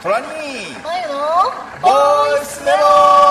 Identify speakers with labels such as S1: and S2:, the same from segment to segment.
S1: トラニー
S2: マユの
S1: ボイスメモ。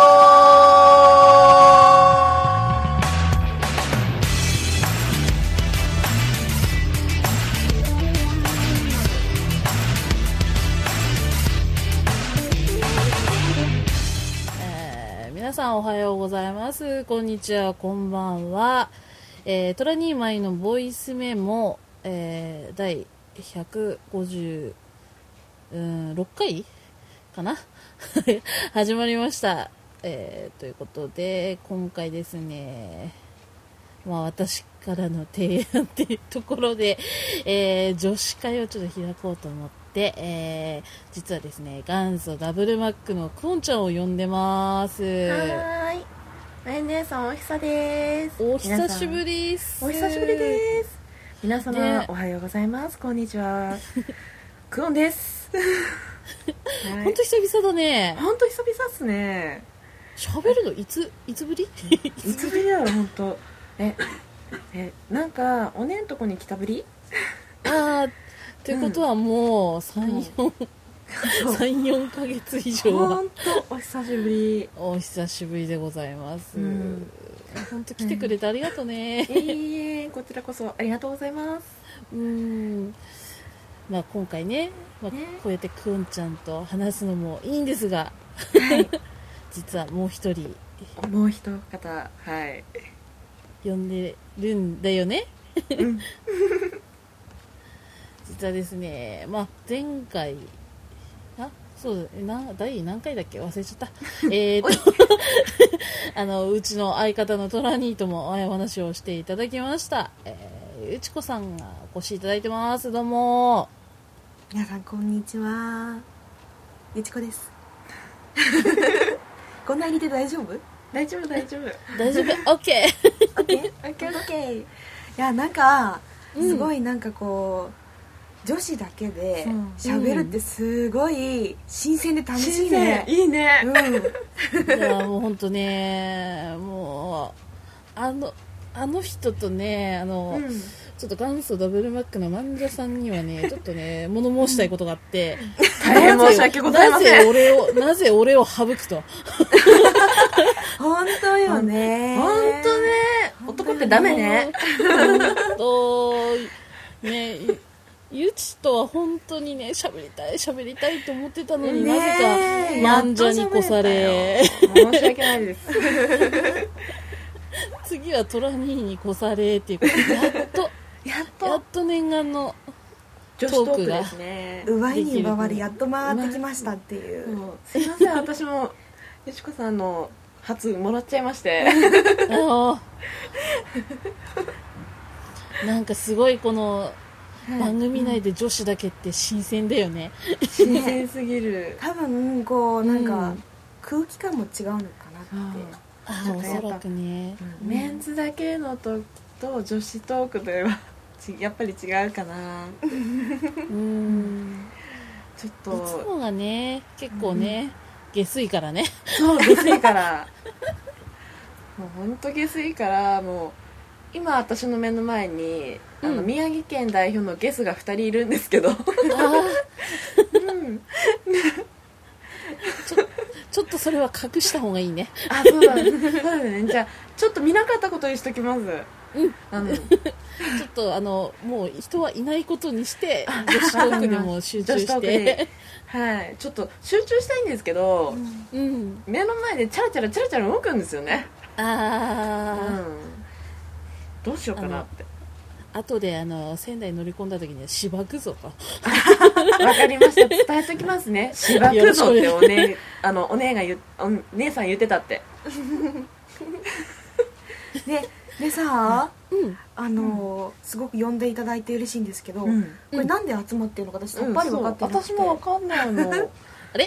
S2: 皆さんおはようございます。こんにちは、こんばんは。トラニーマイのボイスメモ、第156回かな始まりました。ということで、今回ですね、私からの提案っていうところで、女子会をちょっと開こうと思って、実はですね、元祖ダブルマックのクオンちゃんを呼んでます。
S3: はーい、まゆ姉さんお久です。
S2: お久しぶりです。
S3: お久しぶりです。皆様、
S2: ね、
S3: おはようございます。こんにちは。クオンです。
S2: ほんと久々だね。
S3: ほんと久々っすね。
S2: 喋るのいつぶり
S3: いつぶりだろ、ほんと。なんかおねんとこに来たぶり
S2: ということはもう3、4ヶ月以上は
S3: ほんとお久しぶり。
S2: お久しぶりでございます。ほんと来てくれてありがとうね。
S3: いえ、こちらこそありがとうございます。
S2: 今回ね、こうやってクオンちゃんと話すのもいいんですが、
S3: はい、
S2: 実はもう一人
S3: もう一方、はい
S2: 呼んでるんだよね。実はですね、前回第何回だっけ忘れちゃったうちの相方のトラニーともお話をしていただきました。ゆちこさんがお越しいただいてます。どうも
S3: 皆さんこんにちは、ゆちこです。こんなに似て大丈夫？大丈夫
S2: OK
S3: いや、なんかすごいなんかこう、女子だけで喋るってすごい新鮮で楽しいね。
S2: いいね。いやもう本当ね、もうあの人とね、ちょっと元祖ダブルマックの漫画さんにはね、ちょっとね物申したいことがあって、
S3: 大変申し訳ございません。
S2: なぜ俺を省くと。
S3: 本当よね。
S2: 本当ね。
S3: 男ってダメね。
S2: ね、ゆちとは本当にね、喋りたいと思ってたのに、なぜか漫画に越され、
S3: 申し訳ないです。
S2: 次はトラニーに越されっていうことで、やっと念願のトークが
S3: ですね。奪いに奪われやっと回ってきましたっていう。すいません、私もよしこさんの初もらっちゃいまして。
S2: なんかすごいこの番組内で女子だけって新鮮だよね。
S3: 新鮮すぎる。多分こうなんか空気感も違うのかなって。
S2: おそらくね。
S3: メンズだけのと女子トークではやっぱり違うかな。ちょっと
S2: いつもがね、結構ね、下水からね。
S3: そう、下水からもう本当下水から、もう今私の目の前に宮城県代表のゲスが2人いるんですけど、
S2: ちょっとそれは隠した方がいいね。
S3: そうだね。じゃあちょっと見なかったことにしときます。
S2: ちょっともう人はいないことにして女子トークにも集中して、
S3: はい、ちょっと集中したいんですけど、目の前でチャラチャラ動くんですよね。どうしようかなって。
S2: 後で仙台乗り込んだ時にはしばくぞと。
S3: わかりました。伝えときますね。しばくぞってお姉さん言ってたって。でさ、すごく呼んでいただいて嬉しいんですけど、これなんで集まってるのか私さっぱり分かってなくて。
S2: 私も分かんないの。あれ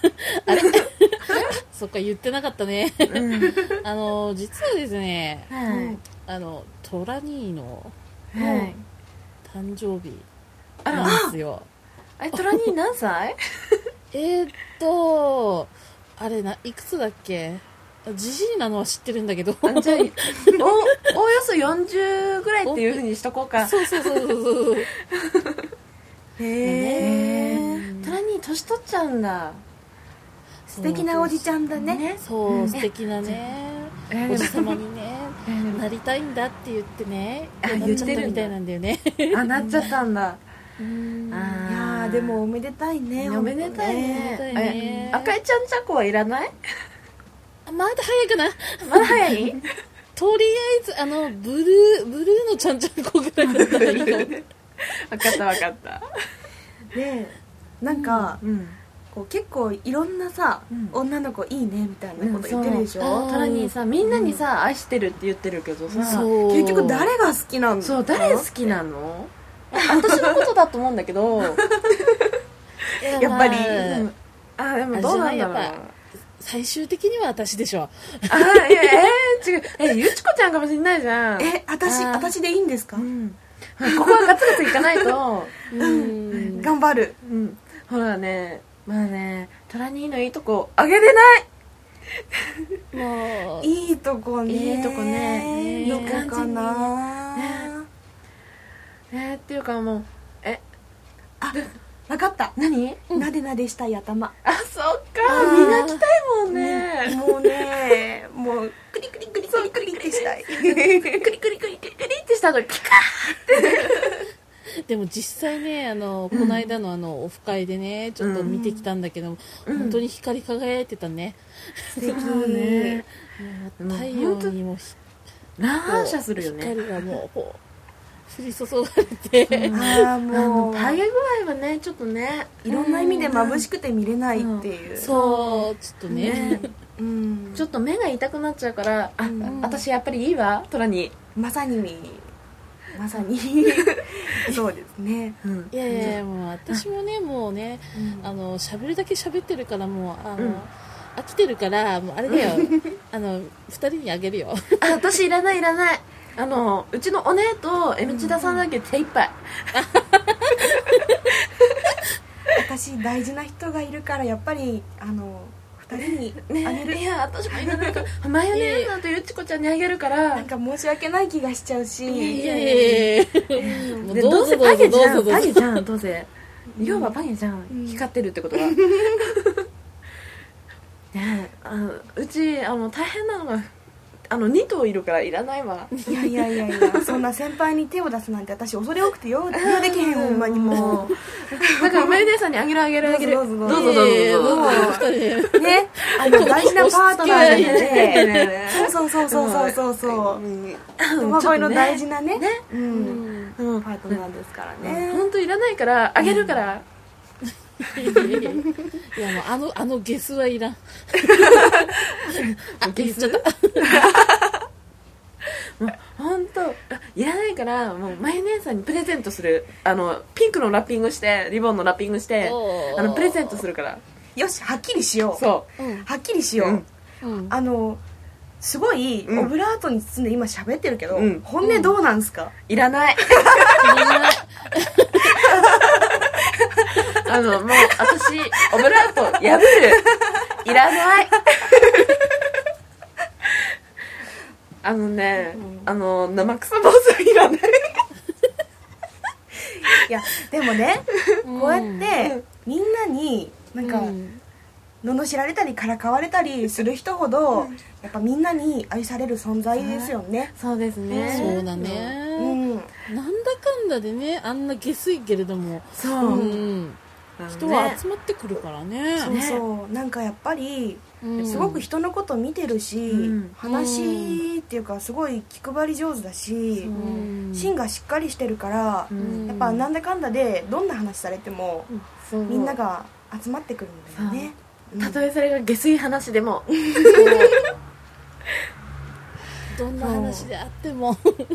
S2: そっか、言ってなかったね。実はですね、トラニーの誕生日なんですよ。
S3: トラニー何歳？
S2: あれいくつだっけ？じじいなのは知ってるんだけど、じゃあ
S3: おおよそ40ぐらいっていうふうにしとこうか。
S2: そう
S3: へえ。トラニー年取っちゃうんだ。
S1: 素敵なおじちゃんだね。
S2: そう、素敵なね、おじさまにね、なりたいんだって言ってね、なっちゃったみたいなんだよね。
S3: あ、なっちゃったんだ。
S1: いやでもおめでたいね。
S3: おめでたいね。
S2: おめでたいね。
S3: 赤いちゃんちゃこはいらない？
S2: まだ早いかな。
S3: まだ早い？
S2: とりあえずブルーのちゃんちゃんこぐらいだったらいいかも。
S3: 分かった分かった。
S1: でなんか、こう結構いろんなさ、女の子いいねみたいなこと言ってるでしょ。
S3: トラにさ、みんなにさ、愛してるって言ってるけどさ、
S1: 結局誰が好きなの？
S3: そう、誰好きなの？私のことだと思うんだけど
S1: やっぱり、
S3: でもどうなんだろう。
S2: 最終的には私でしょ。
S3: いや違う、ゆちこちゃんかもしれないじゃん。
S1: 私でいいんですか？
S3: ここはガツガツいかないと。
S1: 頑張る。
S3: ほらね、まあね、トラニーのいいとこあげれない。
S2: もう
S1: いいとこね。
S3: いいとこね。
S1: どこかな。
S3: っていうかもう
S1: 分かった。
S3: 何？
S1: なでなでしたい頭。
S3: あ、そっか、磨きたいもんね。
S1: もうね、もうクリクリクリクリクリってしたい。
S3: クリクリクリクリクリってした後ピカ
S2: ーでも実際ね、この間のオフ会でね、ちょっと見てきたんだけども、本当に光り輝いてたね。
S1: 素敵
S3: ね。
S2: 太陽にも
S3: 反射するよね。
S2: 光がもうこう降り注がれて、
S1: もう
S3: 太陽具合はね、ちょっとね、
S1: いろんな意味で眩しくて見れないっていう。
S2: そうちょっとね、
S3: ちょっと目が痛くなっちゃうから、私やっぱりいいわ、トラに。
S1: まさにそうですね。
S2: いやいや、もう私もね、もうね、喋るだけ喋ってるから、もう飽きてるから、もうあれだよ、2人にあげるよ。
S3: 私いらない。うちのお姉とエムチダさんだけ手一杯。
S1: 私大事な人がいるから、やっぱり2人にあげる。
S3: いや、私もいらないから、マヨネーズさんとゆちこちゃんにあげるから。
S1: なんか申し訳ない気がしちゃうし。
S2: いやもうどうぞ
S3: パゲじゃん、
S2: どうぞ
S3: パゲじゃん、どうせ要はパゲじゃん、光ってるってことは。ねえ、うち大変なのが2頭いるからいらないわ。
S1: いやそんな先輩に手を出すなんて私恐れ多くてよできへん。ほんまにもう
S3: だからマヨネーズさんにあげる
S1: どうぞ
S3: どうぞ
S1: ね、大事なパートナーで、そう馬恋の大事なねパートナーですからね。
S3: 本当いらないからあげるから。
S2: いやもうゲスはいらん。
S3: 言っちゃった。もう本当いらないから、もうマヨネーズさんにプレゼントする。ピンクのラッピングしてリボンのラッピングしてプレゼントするから。
S1: よし、はっきりしよう。
S3: そう
S1: はっきりしよう。すごいオブラートに包んで今喋ってるけど、本音どうなんすか？
S3: いらない。もう私オブラート破る。いらない。生臭坊主はいらない。
S1: いやでもね、こうやってみんなになんか罵られたりからかわれたりする人ほどやっぱみんなに愛される存在ですよね。
S3: そうですね。
S2: そうだね。なんだかんだでね、あんな下水けれども、人は集まってくるからね。
S1: そうなんかやっぱりすごく人のこと見てるし、話っていうかすごい気配り上手だし、芯がしっかりしてるから、やっぱなんだかんだでどんな話されてもみんなが集まってくるんだよね。
S3: たとえそれが下水話でも。
S2: どんな話であっても。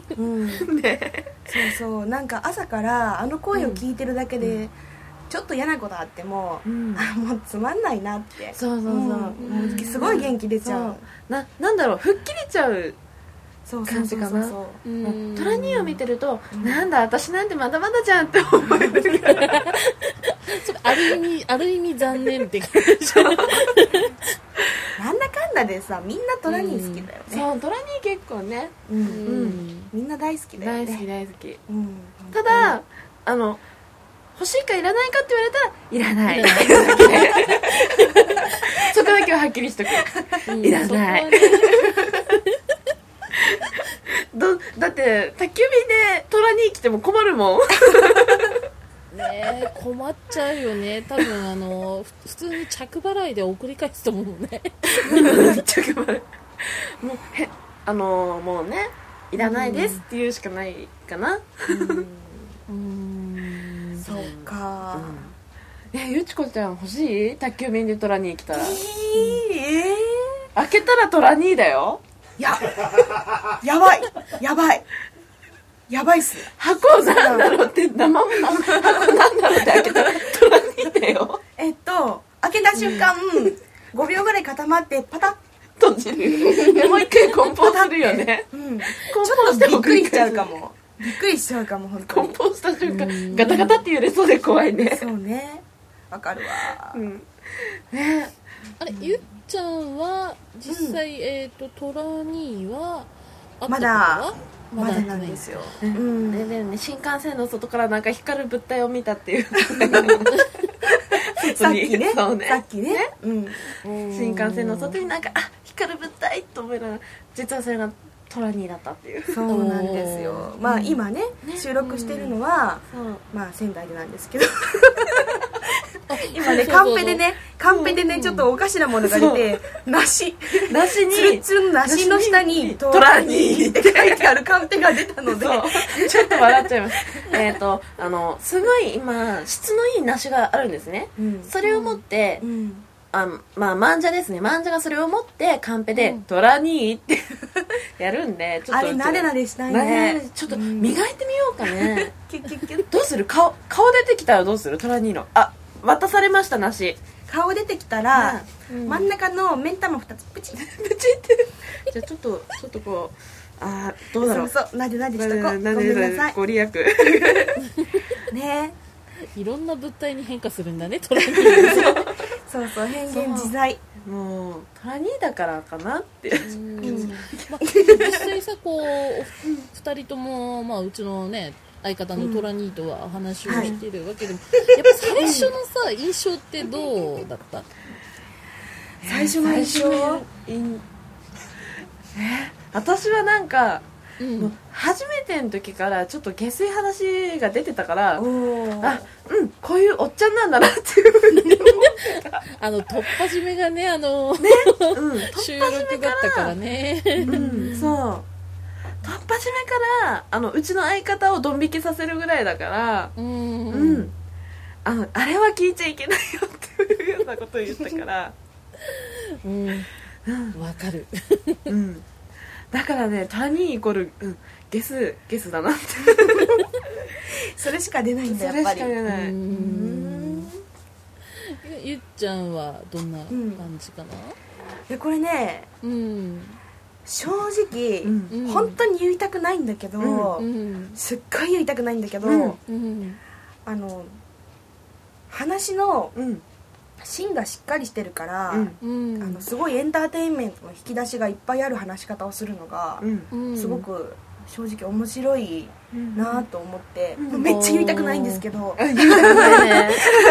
S1: そうなんか朝から声を聞いてるだけでちょっと嫌なことあっても、もうつまんないなって。
S3: そう
S1: すごい元気出ちゃう。
S3: なんだろう、吹っ切れちゃう感じかな。トラニーを見てると、なんだ私なんてまだまだじゃんって思えるから。
S2: ある意味残念って感じ。
S1: なんだかんだでさ、みんなトラニー好きだよね。
S3: そう、トラニー結構ね、
S1: みんな大好きだよね。
S3: 大好き。ただ欲しいかいらないかって言われたらいらないそこだけははっきりしとく、いらない、ね、だって宅急便で虎に来ても困るもん
S2: ね、困っちゃうよね。多分普通に着払いで送り返すと思うね
S3: 着払いもうね、いらないですって言うしかないかな。
S1: そうか、
S3: ゆちこちゃん欲しい？宅急便でトラニー来たら、開けたらトラニーだよ。
S1: やばいっす。
S3: 箱なんだろうって生も箱なんだろうって開けたらトラニーだよ。
S1: 開けた瞬間、5秒ぐらい固まってパタッ
S3: 閉じる。でもう一回梱包するよね。
S1: ちょっとびっくりしちゃうかも。本当に。
S3: 梱包した瞬間、ガタガタって揺れそうで怖いね。
S1: そうね。わかるわ。
S3: ね。
S2: あれ、ゆっちゃんは実際トラニーは
S1: まだなんですよ。
S3: でね、新幹線の外からなんか光る物体を見たっていう。
S1: さっきね。
S3: 新幹線の外になんか光る物体と思いながら、実はそれがトラニーだったっていう。
S1: そうなんですよ。まあ今ね収録してるのはまあ仙台でなんですけど。今ねカンペでねちょっとおかしなものが出て、梨にツルツルの梨の下にトラニーって書いてあるカンペが出たので
S3: ちょっと笑っちゃいます。すごい今質のいい梨があるんですね。それを持って漫画ですね。漫画がそれを持ってカンペでトラニーってやるんで、ちょっと
S1: あれなでなでしたいね。
S3: ちょっと磨いてみようかね。どうする？顔出てきたらどうする？トラニーの渡されました梨。
S1: 顔出てきたら、真ん中の目ん玉2つプチって
S3: じゃあちょっとこうどうだろう。
S1: そうなでなでしとこう。ごめんなさい。
S3: ご利益
S1: ね。
S2: いろんな物体に変化するんだね、トラニー。
S1: そう変幻自在。
S3: もうトラニーだからかなって
S2: 実際さ、こう2人ともうちのね相方のトラニーとは話をしてるわけでも、やっぱ最初のさ印象ってどうだった？
S1: 最初の印象、
S3: 私はなんか、もう初めての時からちょっと下水話が出てたから、こういうおっちゃんなんだなっていうふうに思ってた。
S2: 突破締めがね収録だったからね。
S3: そう突破締めからうちの相方をドン引きさせるぐらいだから、あれは聞いちゃいけないよっていうようなことを言ったから
S2: わかる。
S3: だからね、トラニーイコール、ゲスだなって
S1: それしか出ないんだ、やっぱり。
S3: それしか出ない。
S2: ゆっちゃんはどんな感じかな？
S1: これね、正直、本当に言いたくないんだけど、すっごい言いたくないんだけど、話の芯がしっかりしてるから、すごいエンターテインメントの引き出しがいっぱいある話し方をするのが、すごく正直面白いなと思って、めっちゃ言いたくないんですけど、言いたくないね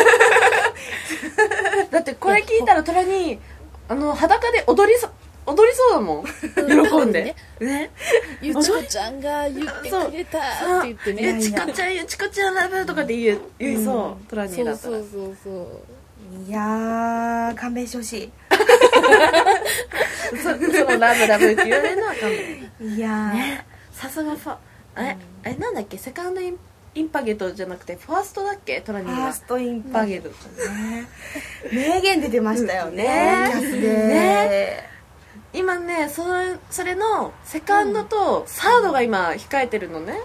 S3: だってこれ聞いたらトラに裸で踊りそうだもん。喜んで
S2: ね。ゆちこちゃんが言ってくれたって言ってね。
S3: ゆちこちゃんラブとかって言いそう。トラニーだったら。
S1: そういやー勘弁してほしい。
S3: そのラブって言われるのは勘弁。
S1: いや
S3: さすがあれなんだっけ、セカンドインパゲットじゃなくてファーストだっけ、トラニーが。
S1: ファーストインパゲットね。名言出てましたよね。キャスで。
S3: 今ね、それのセカンドとサードが今控えてるのね。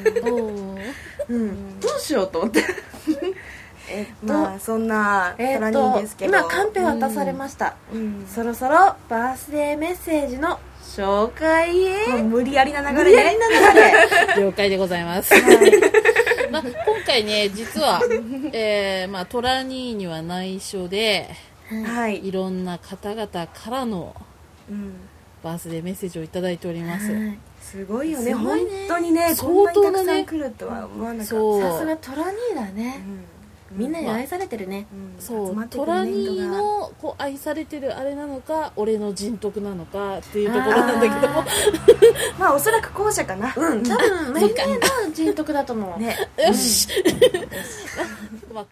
S3: どうしようと思って。
S1: まあそんなトラニーですけど、
S3: 今カンペ渡されました。そろそろバースデーメッセージの紹介へ。
S1: 無理やりな流れ。
S2: 了解でございます。今回ね、実はトラニーには内緒で、いろんな方々からのバースデーメッセージをいただいております。
S1: すごいよね。本当にね、こんなにたくさん来るとは思わなかった。
S3: さすがトラニーだね。 みんなに愛されてるね、
S2: そうトラニーのこう愛されてるあれなのか俺の人徳なのかっていうところなんだけども
S1: まあおそらく後者かな。
S3: 多分メインの人徳だと思うね。
S2: よし、まあ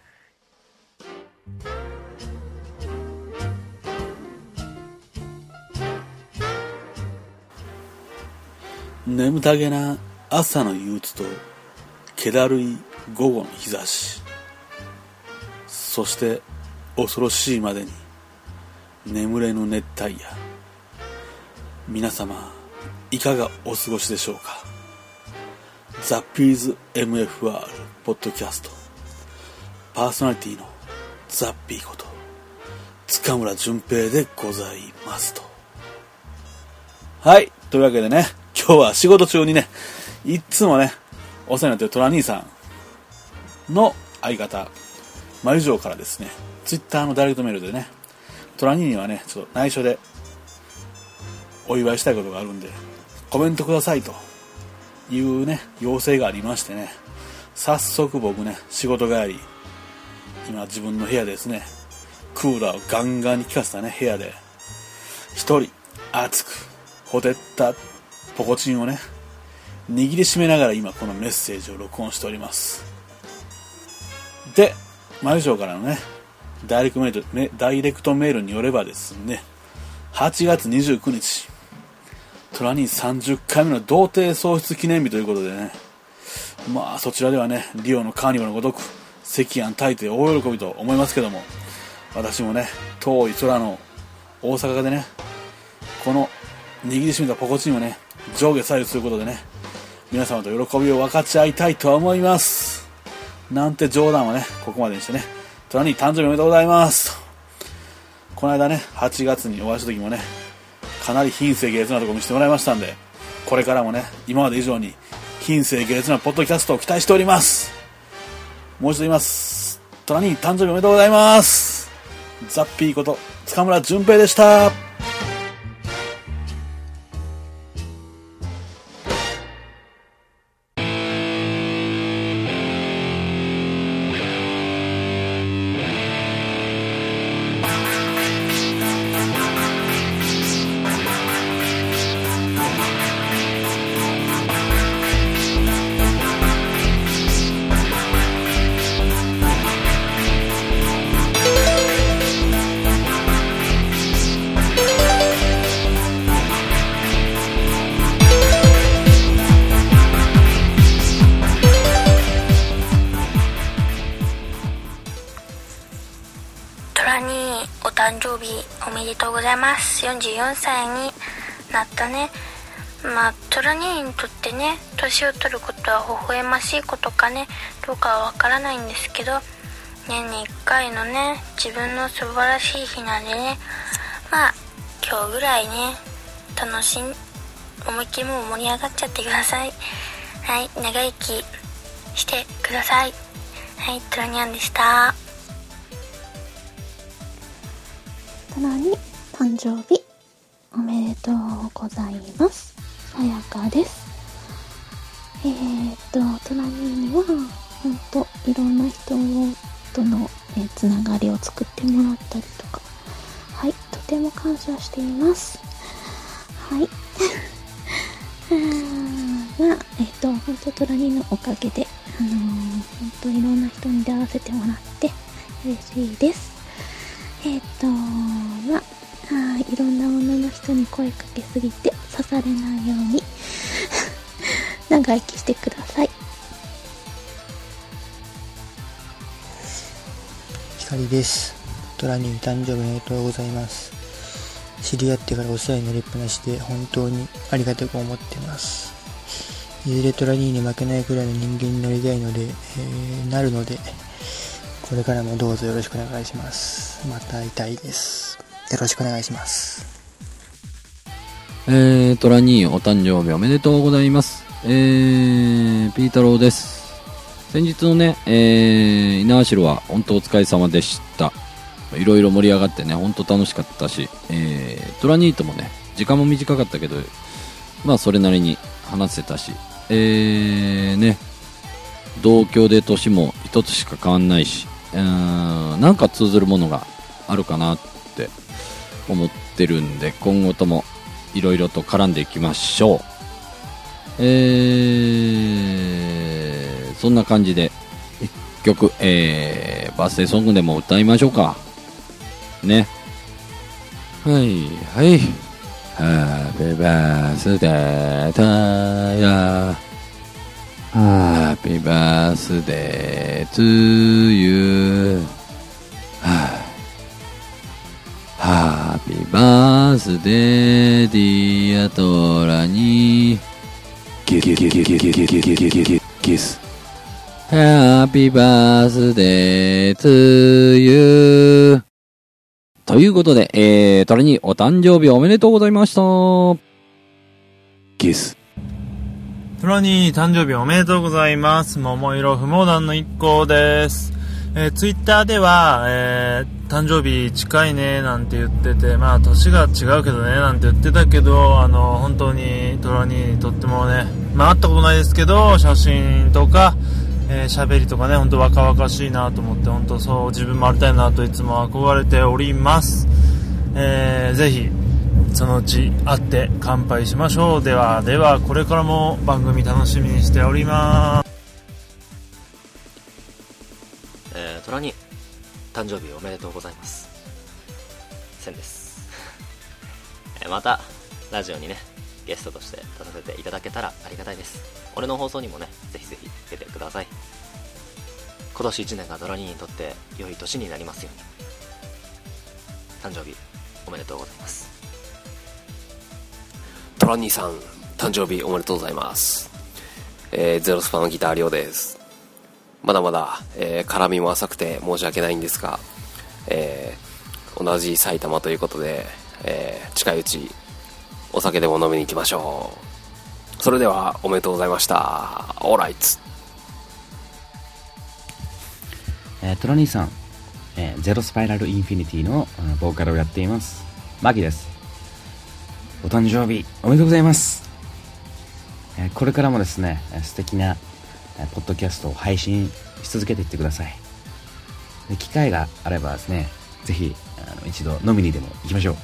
S4: 眠たげな朝の憂鬱と気だるい午後の日差し、そして恐ろしいまでに眠れぬ熱帯夜。皆様いかがお過ごしでしょうか。ザ・ピーズ MFR ポッドキャストパーソナリティのザッピーこと塚村淳平でございますと。はい、というわけでね、今日は仕事中にね、いつもねお世話になっているトラ兄さんの相方まゆじょうからですね、ツイッターのダイレクトメールでね、トラ兄にはねちょっと内緒でお祝いしたいことがあるんでコメントくださいというね要請がありましてね、早速僕ね仕事帰り今自分の部屋でですね、クーラーをガンガンに効かせたね部屋で一人熱くほてったポコチンをね握りしめながら今このメッセージを録音しております。で、まゆじょうからのねダイレクトメールによればですね、8月29日トラニー30回目の童貞喪失記念日ということでね、まあそちらではねリオのカーニバルのごとく赤飯炊いて大喜びと思いますけども、私もね遠い空の大阪でねこの握りしめたポコチンをね上下左右することでね皆様と喜びを分かち合いたいと思いますなんて冗談はねここまでにしてね、トラニー誕生日おめでとうございますと。この間ね8月にお会いした時もねかなり品性下劣なとこ見せてもらいましたんで、これからもね今まで以上に品性下劣なポッドキャストを期待しております。もう一度言います。トラニー誕生日おめでとうございます。ザッピーこと塚村淳平でした。
S5: 誕生日おめでとうございます。44歳になったね。まあトラニーにとってね、年を取ることは微笑ましいことかねどうかはわからないんですけど、年に1回のね自分の素晴らしい日なんでね、まあ今日ぐらいね思いっきりもう盛り上がっちゃってください。はい、長生きしてください。はい、トラニャンでした。
S6: トラに誕生日おめでとうございます。さやかです。トラニーにはほんといろんな人との、つながりを作ってもらったりとか、はい、とても感謝しています。はいまあほんとトラニーのおかげでほんといろんな人に出会わせてもらって嬉しいです。いろんな女の人に声かけすぎて刺されないように長生きしてください。
S7: ひかりです。トラニー誕生日おめでとうございます。知り合ってからお世話になりっぱなしで本当にありがたく思ってます。いずれトラニーに負けないくらいの人間になりたいので、なるのでこれからもどうぞよろしくお願いします。また会いたいです。よろしくお願いします。
S8: トラニーお誕生日おめでとうございます。ピー太郎です。先日のね、猪苗代は本当お疲れ様でした。いろいろ盛り上がってね、本当楽しかったし、トラニーともね、時間も短かったけど、まあそれなりに話せたし、ね、同郷で年も一つしか変わんないし、 なんか通ずるものがあるかなって思ってるんで、今後ともいろいろと絡んでいきましょう。そんな感じで一曲、バースデーソングでも歌いましょうかね。はいはい。Happy birthday to you. Happy birthday to you. Happy birthday dear トラにKiss. Happy birthday to you. ということで、トラにお誕生日おめでとうございました。キス。
S9: トラに誕生日おめでとうございます。桃色不毛団の一行です。ツイッターでは、誕生日近いねなんて言ってて、まあ年が違うけどねなんて言ってたけど、本当にトラにとってもね、まあ会ったことないですけど、写真とか喋りとかね、本当若々しいなと思って、本当そう自分もありたいなといつも憧れております。ぜひそのうち会って乾杯しましょう。ではこれからも番組楽しみにしております。
S10: トラに誕生日おめでとうございます。センです。またラジオにねゲストとして出させていただけたらありがたいです。俺の放送にもねぜひぜひ出てください。今年1年がドラニーにとって良い年になりますように。誕生日おめでとうございます。
S11: トラニーさん誕生日おめでとうございます。ゼロスパのギターリオです。まだまだ、絡みも浅くて申し訳ないんですが、同じ埼玉ということで、近いうちお酒でも飲みに行きましょう。それではおめでとうございました。オーライツ。
S12: トラニーさん、ゼロスパイラルインフィニティのボーカルをやっていますマキです。お誕生日おめでとうございます。これからもですね素敵なポッドキャストを配信し続けていってください。で機会があればですねぜひ一度飲みにでも行きましょう。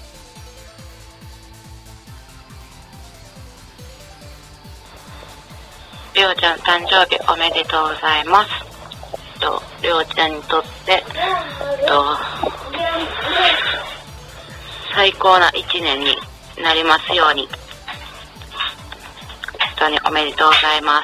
S13: りょうちゃん誕生日おめでとうございます。りょうちゃんにとって最高な一年になりますように。本当におめでとうございます。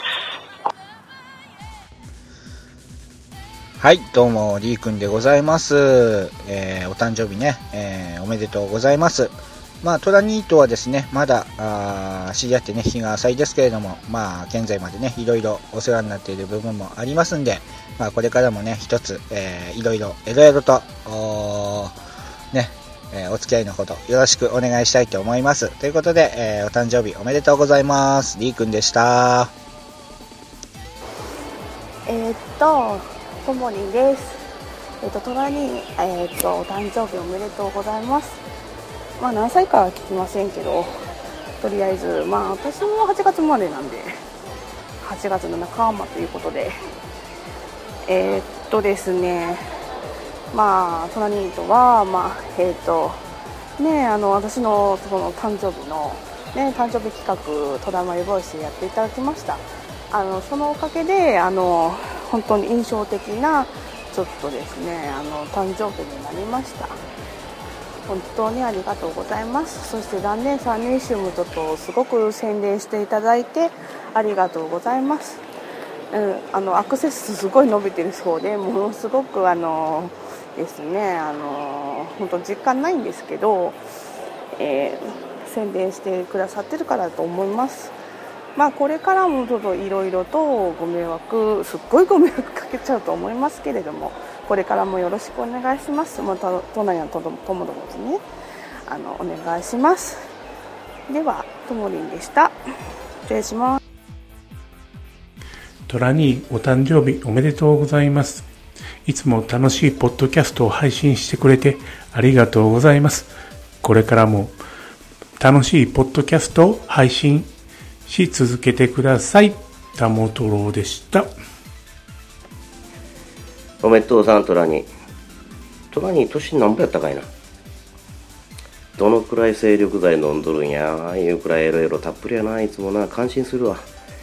S7: はい、どうもりーくんでございます。お誕生日ね、おめでとうございます。まあトラニーとはですねまだ知り合ってね日が浅いですけれども、まあ現在までねいろいろお世話になっている部分もありますんで、まあこれからもね一つ、いろいろとね、お付き合いのほどよろしくお願いしたいと思います。ということで、お誕生日おめでとうございます。りーくんでした。
S1: ともりです。トラにお誕生日おめでとうございます。まあ何歳かは聞きませんけど、とりあえずまあ私も8月生まれなんで8月の半ばということで、ですね、まあトラニーとはまあね私のその誕生日のね誕生日企画トラマリボイスやっていただきました。そのおかげで本当に印象的なちょっとですね誕生日になりました。本当にありがとうございます。そして断念サニーシウムとすごく宣伝していただいてありがとうございます。アクセス数すごい伸びてるそうで、ものすごくですね本当実感ないんですけど、宣伝してくださってるからだと思います。まあこれからもちょっといろいろとすっごいご迷惑かけちゃうと思いますけれども、これからもよろしくお願いします。また都内の友達ねお願いします。ではともりんでした。失礼します。
S14: トラニーお誕生日おめでとうございます。いつも楽しいポッドキャストを配信してくれてありがとうございます。これからも楽しいポッドキャストを配信し続けてください。田本郎でした。
S15: おめでとうさん、トラニー年何ぼやったかいな。どのくらい精力剤飲んどるんやいうくらいエロエロたっぷりやな。いつもな感心するわ。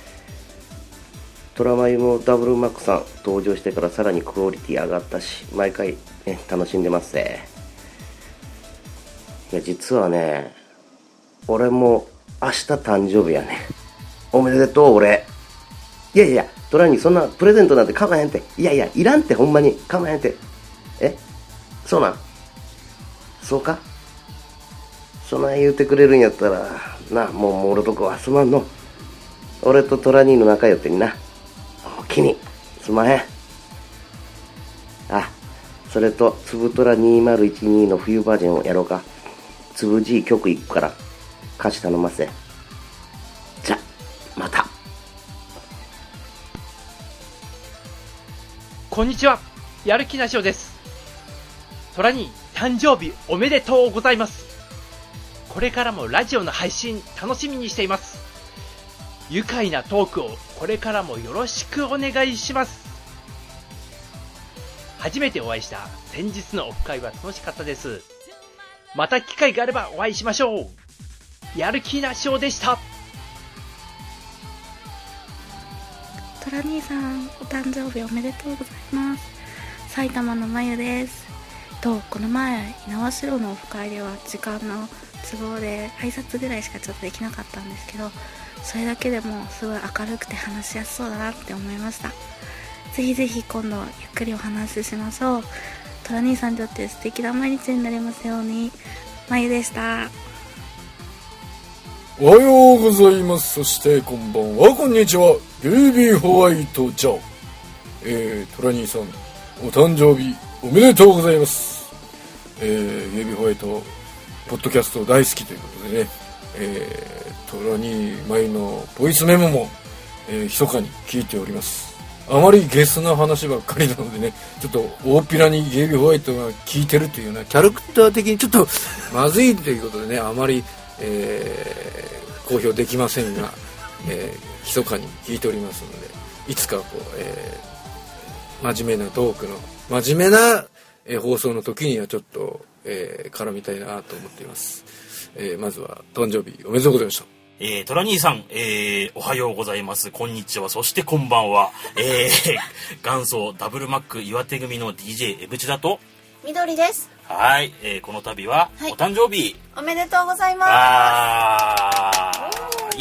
S15: トラマユもダブルマックさん登場してからさらにクオリティ上がったし、毎回、ね、楽しんでますぜ。いや実はね、俺も明日誕生日やね。おめでとう。俺いやトラにそんなプレゼントなんて構えへんて。いらんって、ほんまに構えへんて。そうなん？そうか？そない言うてくれるんやったらな、もうもろとこはすまんの。俺とトラ兄の仲良ってにな。おおきにすまへん。あ、それとつぶトラ2012の冬バージョンをやろうか。つぶ G 曲行くから歌詞頼ませ。じゃまた。
S16: こんにちは、やる気なしおです。トラ兄誕生日おめでとうございます。これからもラジオの配信楽しみにしています。愉快なトークをこれからもよろしくお願いします。初めてお会いした先日のオフ会は楽しかったです。また機会があればお会いしましょう。やる気なしおでした。
S6: トラ兄さん、お誕生日おめでとうございます。埼玉のまゆです。この前猪苗代のオフ会では時間の都合で挨拶ぐらいしかちょっとできなかったんですけど、それだけでもすごい明るくて話しやすそうだなって思いました。ぜひぜひ今度ゆっくりお話ししましょう。トラ兄さんにとって素敵な毎日になりますように。まゆでした。
S17: おはようございます。そしてこんばんは、こんにちは。ゲイビーホワイトジャー。トラ兄さんお誕生日おめでとうございます。ゲイビーホワイトポッドキャスト大好きということでね、トラ兄前のボイスメモも、密かに聞いております。あまりゲスな話ばっかりなのでね、ちょっと大っぴらにゲイビーホワイトが聞いてるというようなキャラクター的にちょっとまずいということでね、あまり、公表できませんが、密かに聞いておりますので、いつかこう、真面目なトークの真面目な、放送の時にはちょっと、絡みたいなと思っています。まずは誕生日おめでとうございました。
S18: トラ兄さん、おはようございます。こんにちは。そしてこんばんは。元祖ダブルマック岩手組の DJ エブチだと
S19: みどりです。
S18: はい、この度はお誕生日、
S19: おめでとうございます。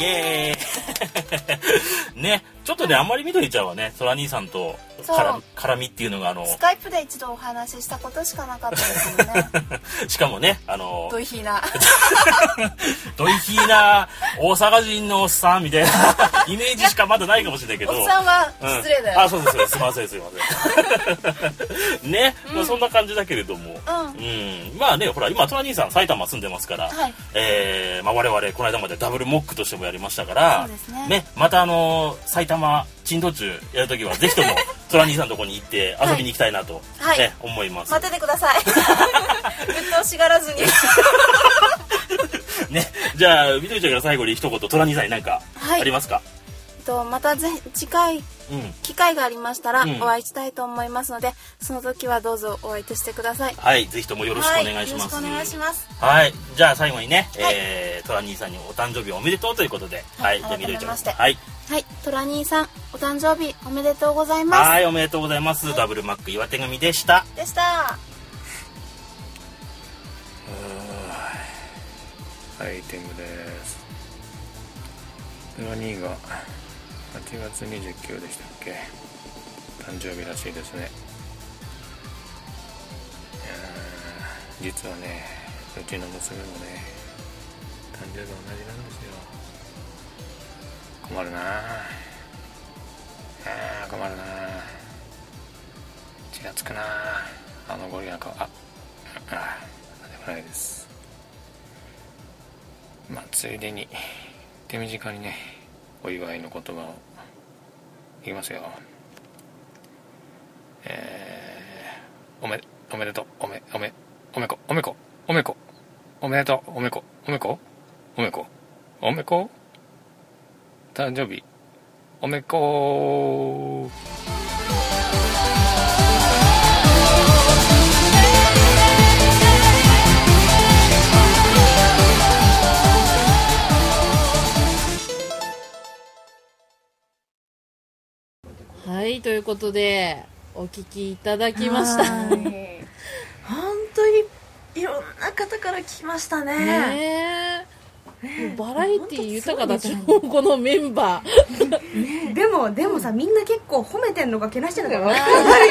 S18: イエーイね、ちょっとね、あんまりみどりちゃんはね、トラ兄さんと絡みっていうのが
S19: スカイプで一度お話ししたことしかなかったですよね。
S18: しかもね、
S19: ドイヒーな
S18: ドイヒーな大阪人のおっさんみたいなイメージしかまだないかもしれないけど、
S19: おっさんは失礼だよ、
S18: そうですよ、すいませんね、まあ、そんな感じだけれども、まあね、ほら今トラ兄さん埼玉住んでますから、
S19: はい、
S18: まあ、我々この間までダブルモックとしてもやりましたから、
S19: そうですね、
S18: ね、また埼玉珍道中やるときはぜひともトラ兄さんのとこに行って遊びに行きたいなと、
S19: はい
S18: ね、思います。
S19: 待っててくださいぶっ通しがらずに
S18: ね、じゃあみどりちゃんから最後に一言トラ兄さんに何かありますか？
S19: また次回、機会がありましたらお会いしたいと思いますので、その時はどうぞお相手してください。
S18: はい、ぜひともよろしくお願いします。
S19: よろしくお願いします。
S18: はい、じゃあ最後にね、トラ兄さんにお誕生日おめでとうということで、はい、じゃあみどりちゃん、はい、
S19: トラ兄さんお誕生日おめでとうございます。
S18: はい、おめでとうございます。ダブルマック岩手組でした。
S14: アイテムです。トラ兄が8月29でしたっけ、誕生日らしいですね。実はね、うちの娘もね、誕生日同じなんですよ。困るな困るな、血がつくな、ゴリラの顔、なんでもないです。まあついでに手短にね、お祝いの言葉を言いますよ。おめでとう、おめこおめでとう、おめこ誕生日おめこー。
S2: はいということでお聞きいただきました
S3: 本当にいろんな方から聞きましたね。
S2: バラエティ豊かだし、このメンバー
S1: でもさ、みんな結構褒めてんのかけなしてるのか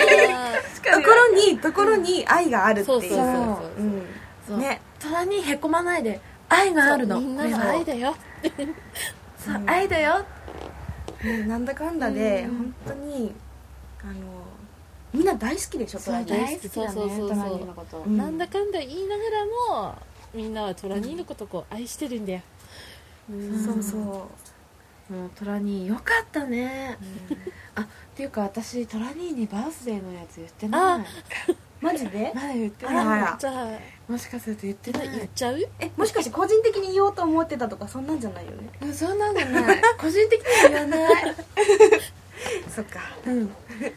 S1: ところに愛があるっていう。
S3: そうね、ただにへこまないで愛があるの。
S2: みんなの愛だよ。
S3: そう愛だよ。
S1: なんだかんだで本当にみんな大好きでしょ。
S2: 大好きだね、トラニーのこと。なんだかんだ言いながらもみんなはトラニーのことを愛してるんだよ。
S3: そうそう。もうトラニーよかったね。あ、っていうか私トラニーにバースデーのやつ言ってない。
S1: マジで？
S3: まだ言って
S1: ない。
S2: じゃあ
S3: もしかすると言ってない。
S2: 言っちゃう？
S1: もしかして個人的に言おうと思ってたとかそんなんじゃないよね。
S3: そんなんじゃない。個人的には言わない。
S1: そっか。
S3: でも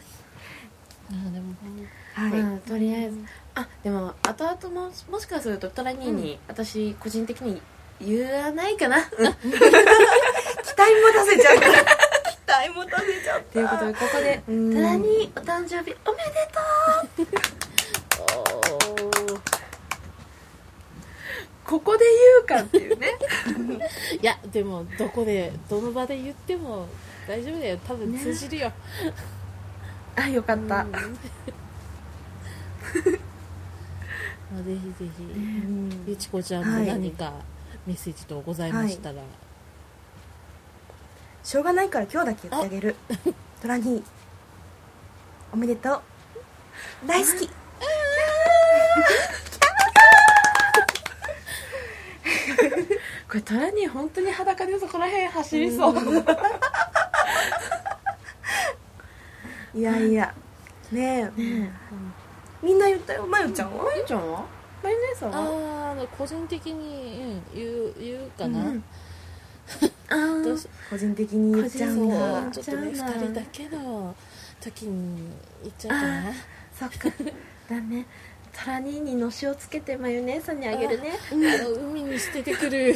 S1: はい。
S3: とりあえずでも後々もしかするとトラニーに私個人的に言わないかな。期待
S1: 持たせちゃうから。期待持たせちゃう。
S3: ということでここでトラニーお誕生日おめでとう。ここで言うかっていうね。
S2: いやでもどの場で言っても大丈夫だよ。多分通じるよ。
S3: よかった。
S2: ぜひぜひゆちこちゃんも何かメッセージとございましたら、
S1: しょうがないから今日だけ言ってあげる。トラニーおめでとう、大好き。
S3: これトラニー本当に裸でそこら辺走りそう。
S1: いやいやねえ、みんな言ったよ。まゆちゃんは？
S3: まゆちゃんは？まゆ姉さんは？
S2: 個人的に言うかな。
S1: 個人的に言っちゃうんだ。
S2: ちょっとね2人だけの時に言っちゃうかな。
S3: そっか。だね。トラニーにのしをつけてマヨネーさんにあげるね。
S2: 海に捨ててくる。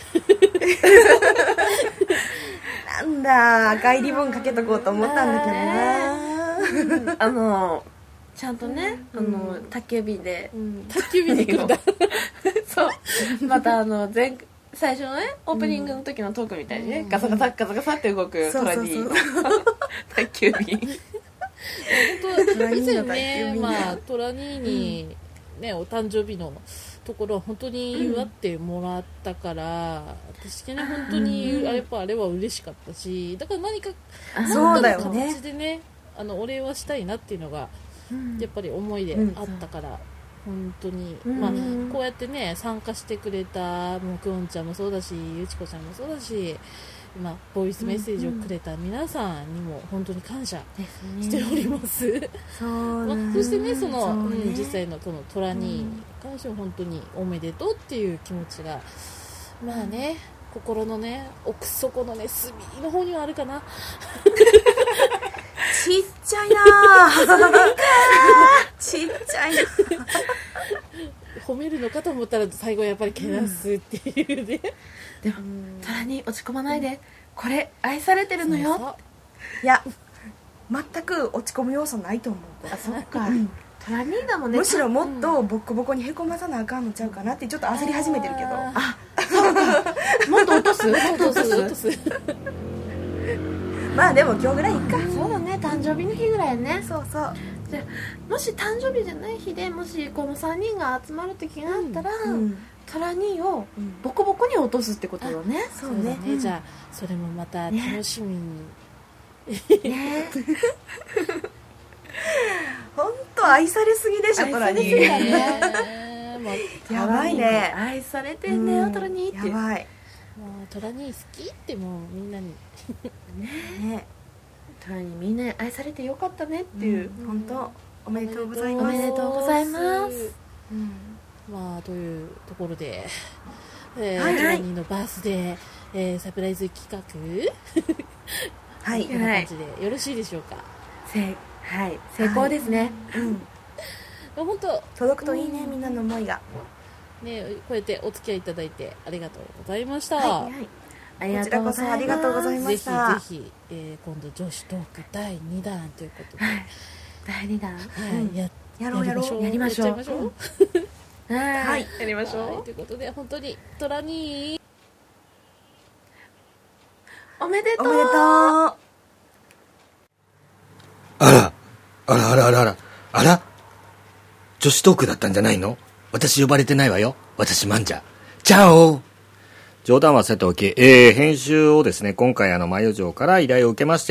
S1: なんだ、赤いリボンかけとこうと思ったんだけどな。
S3: ちゃんとね、宅急便で、
S2: 宅急便で来るんだ。
S3: そう。また最初のねオープニングの時のトークみたいにね、ガサガサガサガサって動くトラニー宅急便。
S2: 以前ね、トラニーに、お誕生日のところは本当に祝ってもらったから、私ね本当にやっぱあれは嬉しかったし、だから何か
S1: そうだよね、
S2: 形でねお礼はしたいなっていうのがやっぱり思いであったから、本当に、こうやってね参加してくれたもくおんちゃんもそうだし、ゆちこちゃんもそうだし、ボイスメッセージをくれた皆さんにも本当に感謝しております。そしてね実際のトラニーに関しては本当におめでとうっていう気持ちが心のね奥底のね隅の方にはあるかな。
S1: ちっちゃいな。ちっちゃいな。
S2: 褒めるのかと思ったら最後やっぱりけなすっていうね。
S3: でもトラニー落ち込まないで、これ愛されてるのよ。
S1: いや全く落ち込む要素ないと思う。
S3: そっか。トラニーだもんね。
S1: むしろもっとボッコボコにへこまさなあかんのちゃうかなってちょっと焦り始めてるけど。
S3: そうか。もっと落とす？
S2: 落とす。
S1: でも今日ぐらいいっか。
S3: そうだね、誕生日の日ぐらいね。
S1: そうそう。
S3: じゃもし誕生日じゃない日でもしこの3人が集まる時があったら、トラニーをボコボコに落とすってことだね。
S2: そうね。じゃあそれもまた楽しみに。
S1: ね。本当愛されすぎでしょトラニー。やばいね。
S3: 愛されてんだよトラニーって。
S1: やばい。
S2: もうトラニー好きってもうみんなに
S3: ね。トラニーみんなに愛されてよかったねっていう。
S1: 本当おめでとうございます。
S3: おめでとうございます。
S2: というところで、トラニーのバースデー、サプライズ企画こんな感じでよろしいでしょうか。
S3: はい、成功ですね。
S2: 本当
S1: 届くといいね、みんなの思いが
S2: ね。こうやってお付き合いいただいてありがとうございました。
S3: ありがとうございます。
S1: こちらこそありがとうございました。
S2: ぜひぜひ、今度女子トーク第2弾ということで、
S3: 第2弾、
S2: はい、
S3: やりましょう。はい、やりましょう。
S2: ということで、本当にトラニー
S3: おめでとう。
S1: おめでとう。
S20: あら女子トークだったんじゃないの？私呼ばれてないわよ。私マンジャ。チャオ。
S8: 冗談はさておき、編集をですね、今回マヨ城から依頼を受けまして、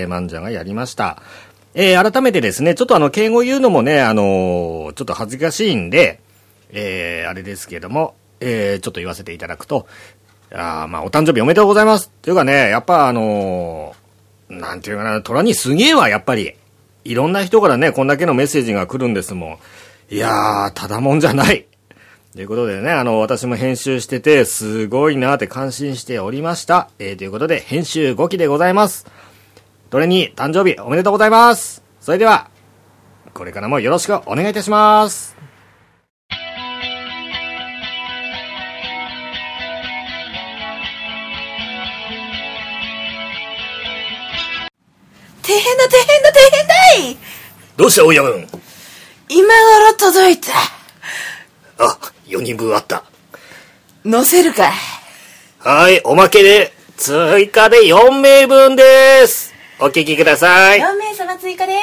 S8: マンジャがやりました。改めてですね、ちょっと敬語言うのもね、ちょっと恥ずかしいんで、あれですけれども、ちょっと言わせていただくと、お誕生日おめでとうございます。というかね、やっぱなんていうかな、トラにすげえわ、やっぱり。いろんな人からね、こんだけのメッセージが来るんですもん。いやー、ただもんじゃない。ということでね、私も編集してて、すごいなーって感心しておりました。ということで、編集5期でございます。トレに誕生日おめでとうございます。それでは、これからもよろしくお願いいたします。
S19: 大変だい。
S20: どうした親分？
S19: 今頃届いた。
S20: あ、4人分あった。
S19: 乗せるかい？
S20: はい、おまけで追加で4名分です。お聞きください。
S19: 4名様追加です。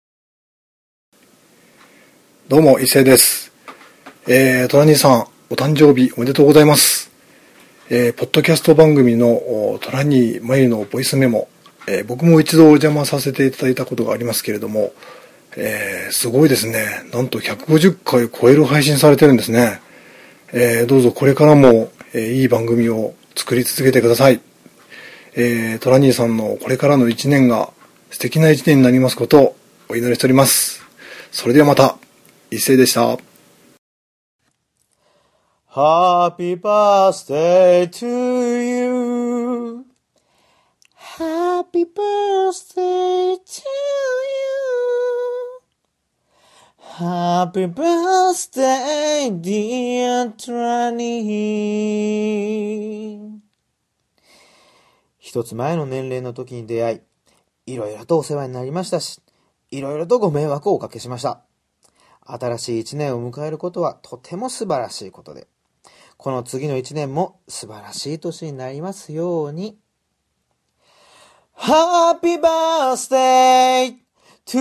S21: どうも伊勢です。トラニーさんお誕生日おめでとうございます。ポッドキャスト番組のトラニーマユのボイスメモ、僕も一度お邪魔させていただいたことがありますけれども、すごいですね。なんと150回超える配信されてるんですね。どうぞこれからも、いい番組を作り続けてください。トラニーさんのこれからの1年が素敵な1年になりますことをお祈りしております。それではまた、一斉でした。
S9: Happy birthday to you.
S22: Happy birthday to you.Happy birthday, dear Trani。 一つ前の年齢の時に出会い、いろいろとお世話になりましたし、いろいろとご迷惑をおかけしました。新しい一年を迎えることはとても素晴らしいことで、この次の一年も素晴らしい年になりますように。Happy birthday to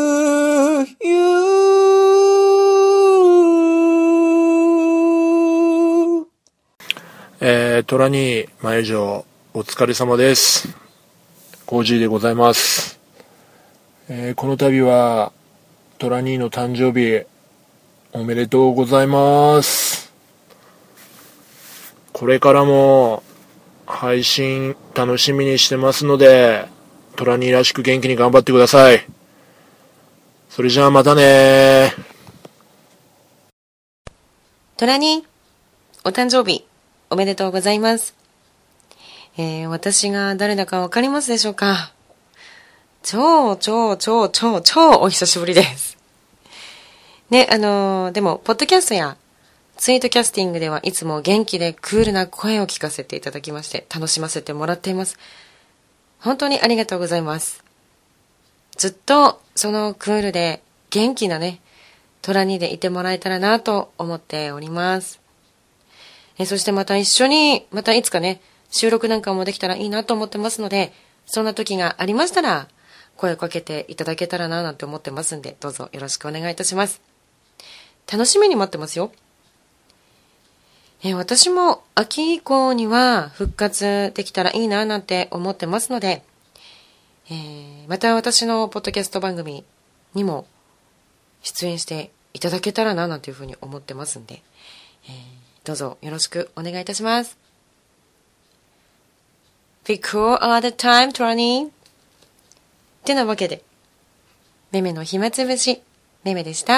S22: you。
S14: トラニー前城お疲れ様です。コージーでございます。この度はトラニーの誕生日おめでとうございます。これからも配信楽しみにしてますので、トラニーらしく元気に頑張ってください。それじゃあまたね。
S3: トラニーお誕生日おめでとうございます。私が誰だかわかりますでしょうか？超お久しぶりです。ね、でも、ポッドキャストやツイートキャスティングではいつも元気でクールな声を聞かせていただきまして、楽しませてもらっています。本当にありがとうございます。ずっとそのクールで元気なね、トラニーでいてもらえたらなと思っております。そしてまた一緒に、またいつかね、収録なんかもできたらいいなと思ってますので、そんな時がありましたら、声をかけていただけたらななんて思ってますんで、どうぞよろしくお願いいたします。楽しみに待ってますよ。私も秋以降には復活できたらいいななんて思ってますので、また私のポッドキャスト番組にも出演していただけたらななんていうふうに思ってますんで、どうぞよろしくお願いいたします。Be cool all the time, Trani。ってなわけで、めめの暇つぶし、めめでした。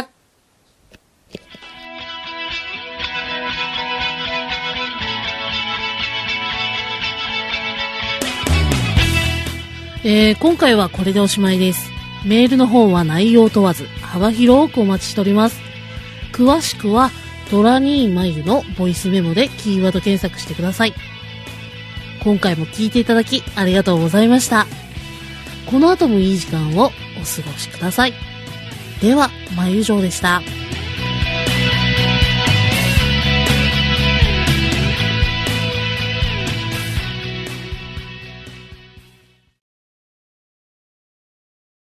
S2: 今回はこれでおしまいです。メールの方は内容問わず幅広くお待ちしております。詳しくはトラニーマイルのボイスメモでキーワード検索してください。 今回も聞いていただきありがとうございました。この後もいい時間をお過ごしください。では、まゆじょうでした。